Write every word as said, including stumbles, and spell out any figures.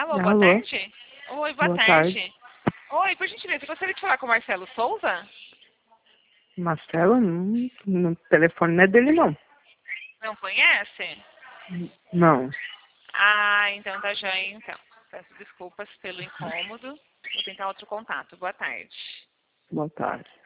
Alô, boa Alô? tarde. Oi, boa, Boa tarde. tarde. Oi, por gentileza, eu gostaria de falar com o Marcelo Souza? Marcelo, não, no telefone não é dele, não. Não conhece? Não. Ah, então tá joia, então. Peço desculpas pelo incômodo. Vou tentar outro contato. Boa tarde. Boa tarde.